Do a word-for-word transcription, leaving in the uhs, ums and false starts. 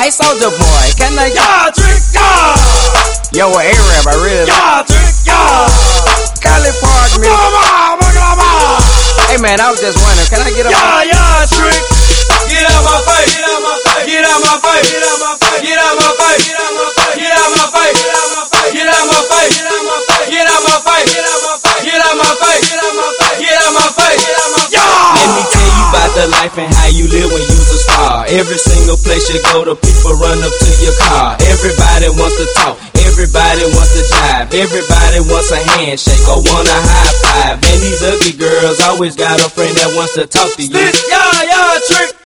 Hey, Soulja Boy, can I? Yeah, trick, yeah. Yo, a A-Rap, I really. Yeah, trick, yeah. Cali Park, man. Hey, man, I was just wondering, can I get a? Yeah, yeah, trick. Get out my face, get out my face, get out my face, get out my face, get out my face, get out my face, get out my face, get out my face, get out my face, get out my face, get out my face, get out my face, get out my face, get out my face, get out my face. Let me tell you about the life and how you live when you's a star. Every single place you go, the people run up to your car. Everybody wants to talk, everybody wants to jive, everybody wants a handshake or want a high five. Man, these ugly girls always got a friend that wants to talk to you. Yeah, yeah, trick.